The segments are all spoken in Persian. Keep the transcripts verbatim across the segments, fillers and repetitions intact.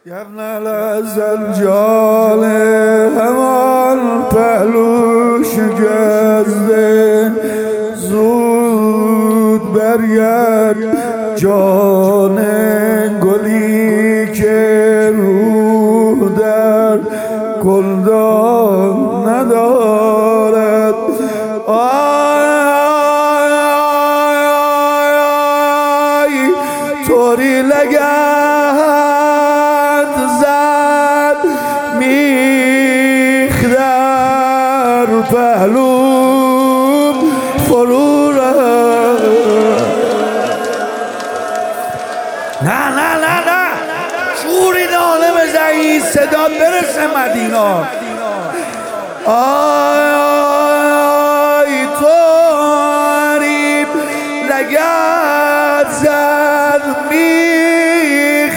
یبن الجال همان پهلو شکسته زود برگرد جان گلی که روح در گلدان ندارد. آی آی آی آی طوری لگد زد میخ در پهلوم فرو رفت. نه نه نه نه شوری ناله بزنی صدا برسه مدینا. آی آی طوری لگد زد میخ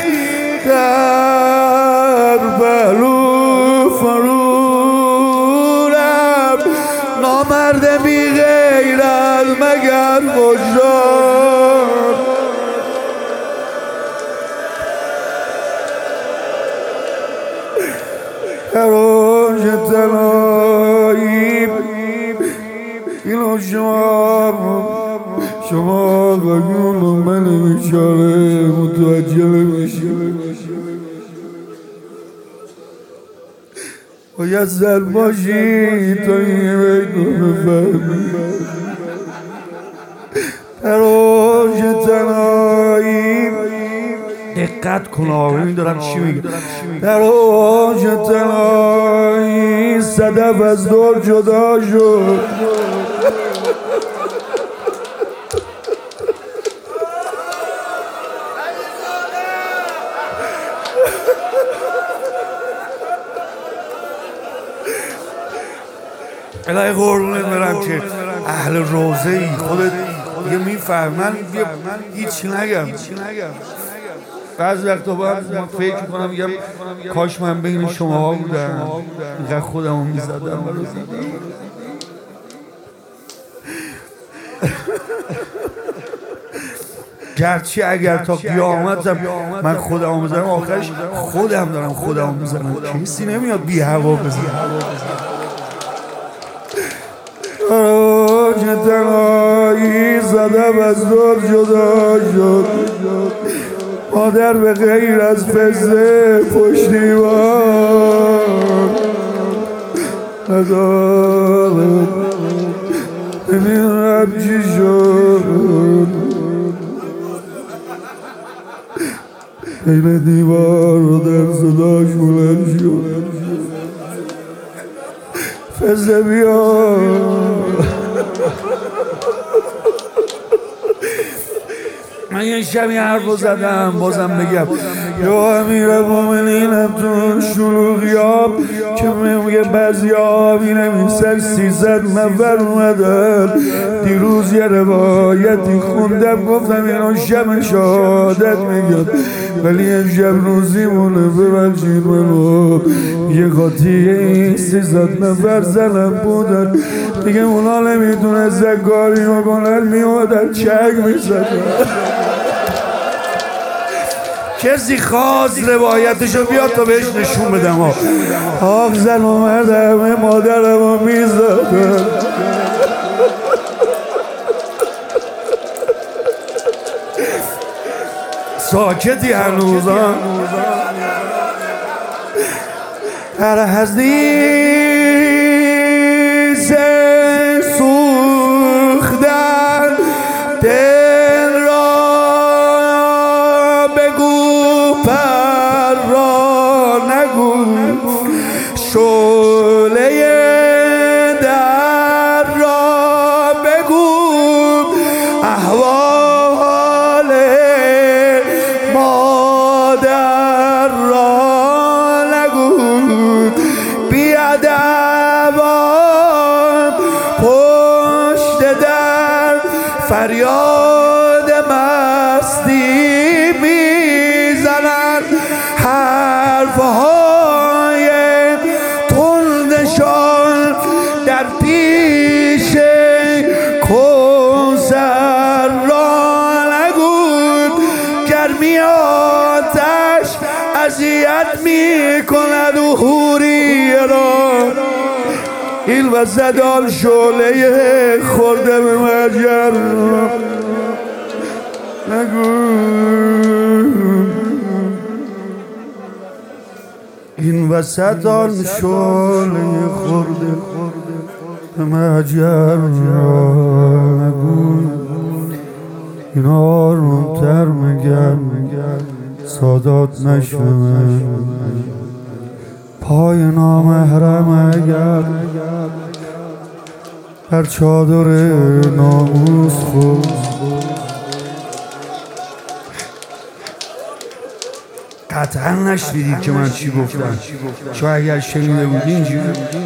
در پهلو فرو رفت. نامرد بی غیرت مگر وجدان روش تنایی اینو شما شما قیون من بیچاره متوجه نمیشه. باید زر باشی تا این بیتو بفهمی. روش تنایی دقت کن آقایی دارم چی میگه. در اوج تنهایی صدف از دور جدا شد. الهی قربونت برم که اهل روزه ای خودت دیگه میفهمن. هیچی نگم. بعضی وقتا باید من فکر کنم میگم کاش من بین شماها بودم اینقدر خودم رو میزدم. گرچه اگر تا قیامت من خودم رو میزنم آخرش خودم دارم خودم رو میزنم. کسی نمیاد بی هوا بزنم. آراج تنهایی زدم از دور جدا شد. مادر به غیر از فزه پشتیبان ندارد. نمیدونم چی شد این دیوار رو در صداش بلند شد. فزه بیا من یه شبی حرف رو زدم بازم بگم. یا امیر مومنین تو شلوغیاب که میگه بعضی ها مینویسن سیزد نفر اومدن. دیروز یه روایتی خوندم گفتم اینا شب شهادت میگن ولی امشب روزیمونه ببخشید منو. یه قاطی این سیزد نفر زنم بودن دیگه اونا نمیتونستن کاری بکنن میومدن چنگ میزدن. کسی خواست روایتشو بیاد تا بهش نشون بدم. ها آق زن و مردم مادرم رو میزدن. ساکتی هنوز ها هر حدیث سوختن دل را بگو پر را نگو. شعله در را بگو احوال مادر را نگو. بیادبان پشت در فریاد مستی میزنن. حرفهای تندشان در پیش کوثر را نگو. گرمی آتش از اذیت می کند و حوریه را این وسط آن شعله خورده به مجر نگو این وسط آن شعله خورده به مجر نگو این آرومتر میگم سادات نشوه پای نامحرم اگر بر چادر ناموس خود قطعا نشنیدید که من چی گفتم چون اگر شنیده بودی اینجوری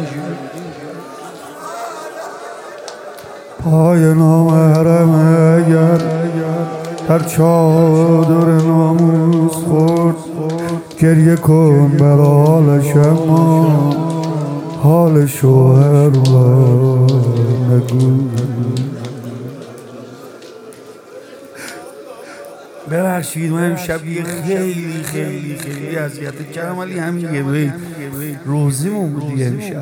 پای نامحرم اگر در چادر ناموس خورد گریه کن بر حالش اما حال شوهر را نگو ببخشید من امشب یه خیلی خیلی خیلی اذیت کردم ولی همین یه بیت روزیمون بود دیگه امشب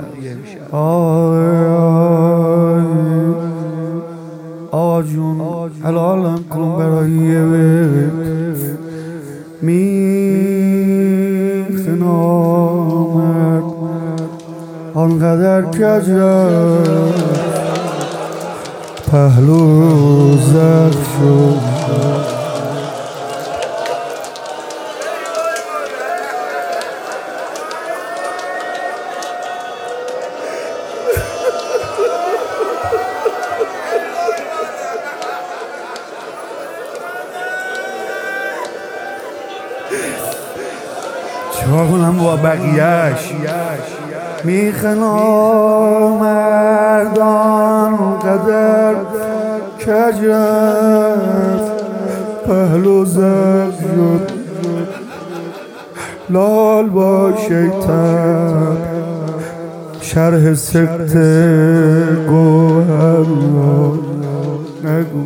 آقا جون حلالم کن برای یه بیت میخنامد آنقدر کجم پهلو زخ شد چرا کنم با بقیهش میخنام مردان قدر کجرف پهلو زد شد لال با شیطان شرح سکت گوهر نگو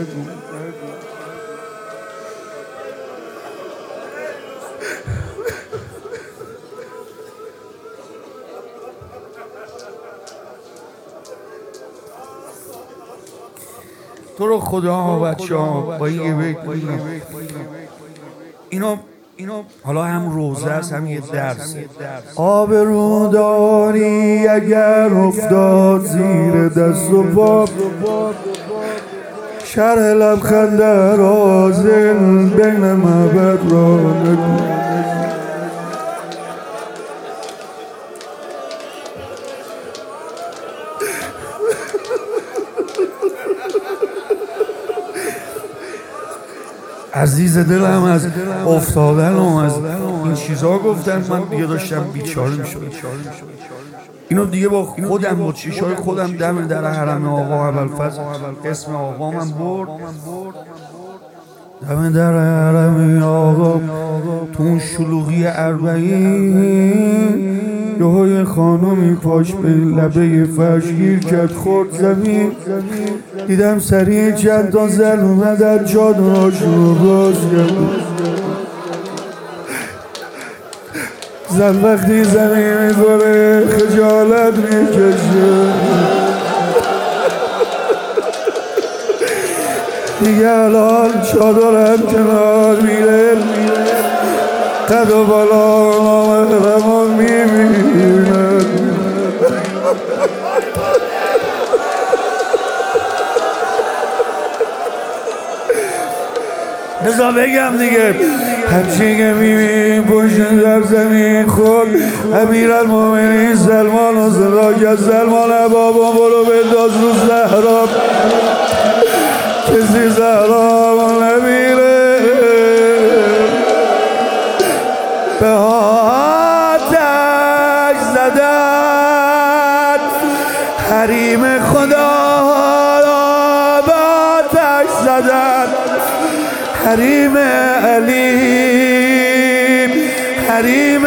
تو رو خدا بچه ها با یه بیت اینو اینو حالا هم روزه است هم یه درس آبرو داری اگر افتاد زیر دست و پا شرح لبخند رازل بین معبد را نگو عزیز دلم از افتادن و از این چیزها گفتن من دیگه داشتم بیچاره میشدم اینو دیگه با خودم با چیشای خودم دم در حرم آقا ابوالفضل اسم آقا من برد دم در حرم آقا تو اون شلوغی اربعین یه خانمی پاش به لبه فرش گیر کرد خورد زمین دیدم سریع چند تا زن اومدن چادرهاش رو باز کرد زن وقتی زمین میخوره خجالت میکشه دیگه الان چادرم کنار میره قد و بالا نامحرمان میبیند بذار بگم دیگه همچین که میبینیم پشت در زمین خود امیرالمومنین سلمان و صدا کرد سلمان بابا برو بنداز رو زهرا کسی زهرا نمیره به آتش زدن حریم خدا به آتش زدن حریم علی حریم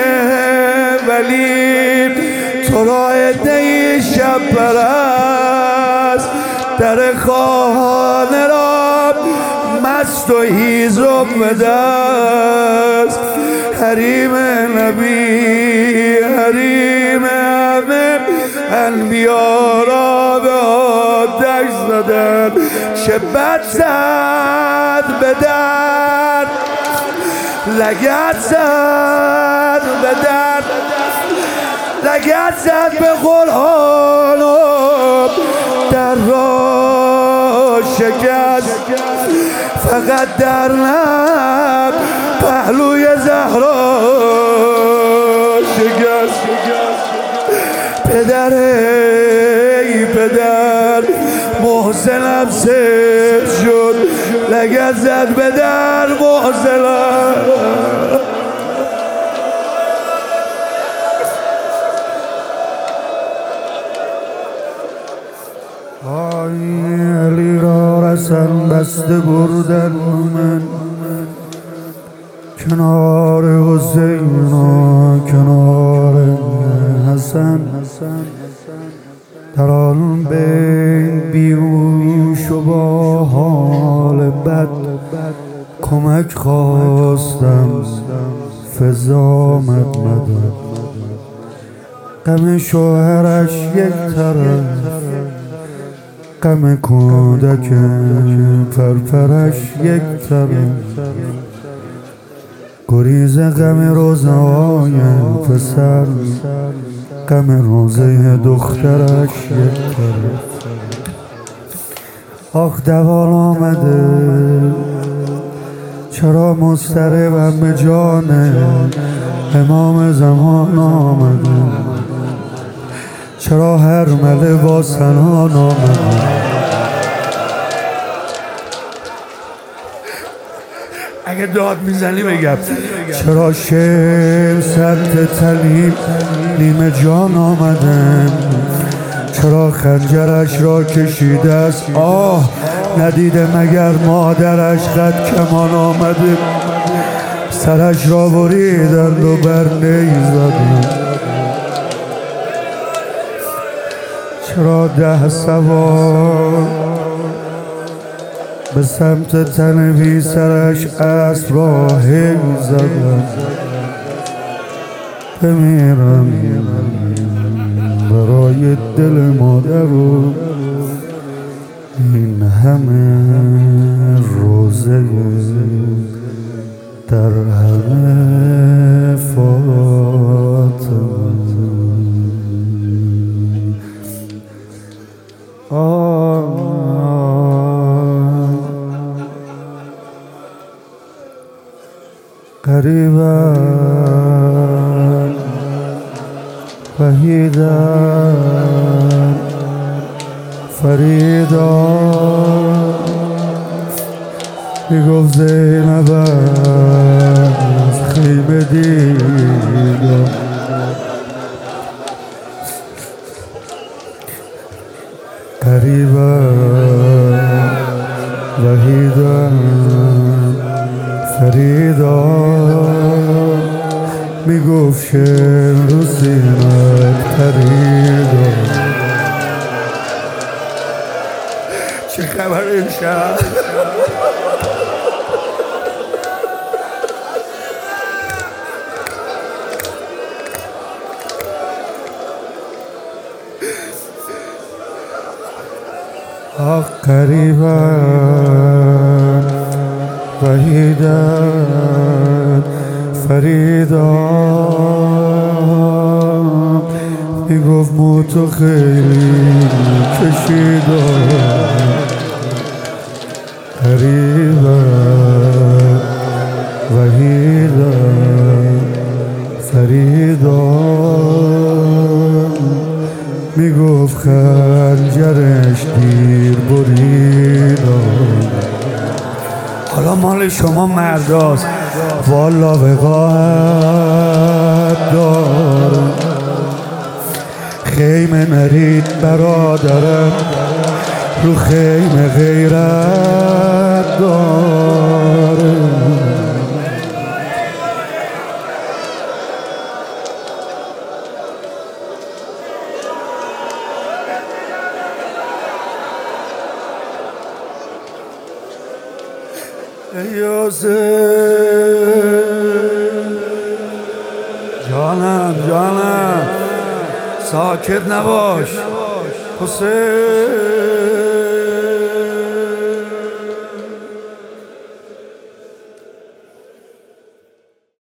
ولی تو را عده‌ای شب پرست در خانه را مست و هیزم به دست حریم نبی حریم همه انبیا را به آتش زدن. چه بد زد به در لگد زد به در لگد زد به قرآن و در را شکست. فقط در لب پهلوی زهرا شکست. پدر ای پدر محسنم سر شد لگد زد به در محسنم. علی را رسن بسته بردن من کنار حسین و کنار حسن. در آن بین بیهوش و با حال بد کمک خواستم فضا آمد مدد. غم شوهرش یک طرف غم کودک پرپرش یک طرف. گریز غم روزهای پسر غم روزه دخترش یک طرف. آخ دوال آمده چرا مضطربم به جان امام زمان آمده. چرا هر مله با سنان آمده. اگه داد میزنی بگم چرا شعر سطح تلیم نیمه جان آمدن. چرا خنجرش را کشیده است آه ندیده مگر مادرش قد کمان آمده. سرش را بریدند و بر نی زدند. چرا ده سوار به سمت تن سرش اسب را هی زدند. بمیرم برای دل مادر و این همه روزه در همه فاطمه. قریبا وحیدا فریدا میگفت زینب از خیمه دیدم. قریبا وحیدا فریدا میگفت شعر رو سینت پریدا. چه خبر امشب؟ آه قریبا وحیدا فریدا میگفت موتو خیلی کشیدم. قریبا وحیدا فریدا میگفت خنجرش دیر بریدم. حالا مال شما مرداست والا وقاعت دارم. خیمه نرید برادرم رو خیمه غیرت دارم. یاسر جانم جانم ساکت نباش حسین